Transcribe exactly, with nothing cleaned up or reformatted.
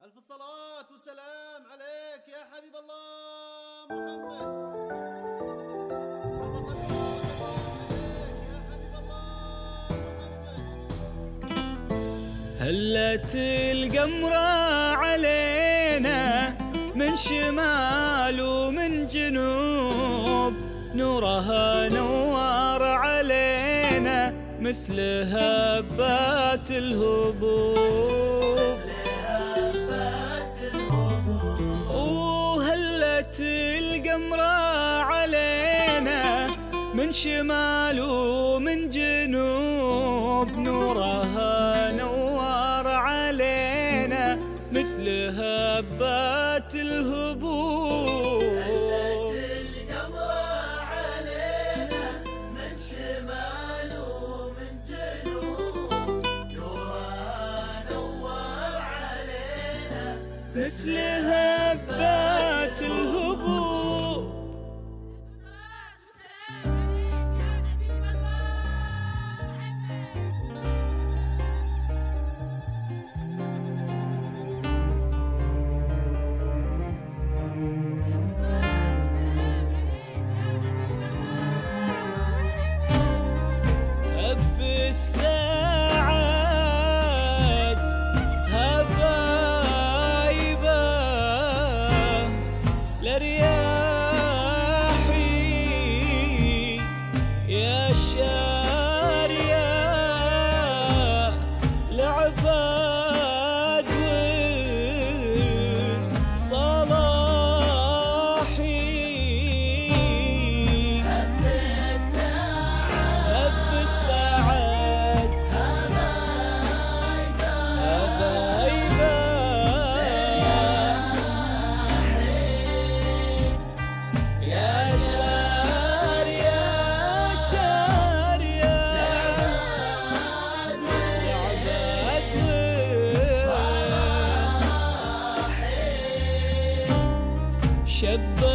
ألف صلاة وسلام عليك يا حبيب الله محمد. ألف صلاة وسلام عليك يا حبيب الله محمد. هلت القمرة علينا من شمال ومن جنوب، نورها نوار علينا مثل هبات الهبوب. وهلت القمرة علينا من شمال ومن جنوب، نورها نوار علينا مثل هبات الهبوب. مثل هبات الهبوب. هب الساعات هبايبه لرياحي يا شارية لعباد وصلاحي. هب الساعات هبايبة يا شارية شارية لعباد وصلاحي. شب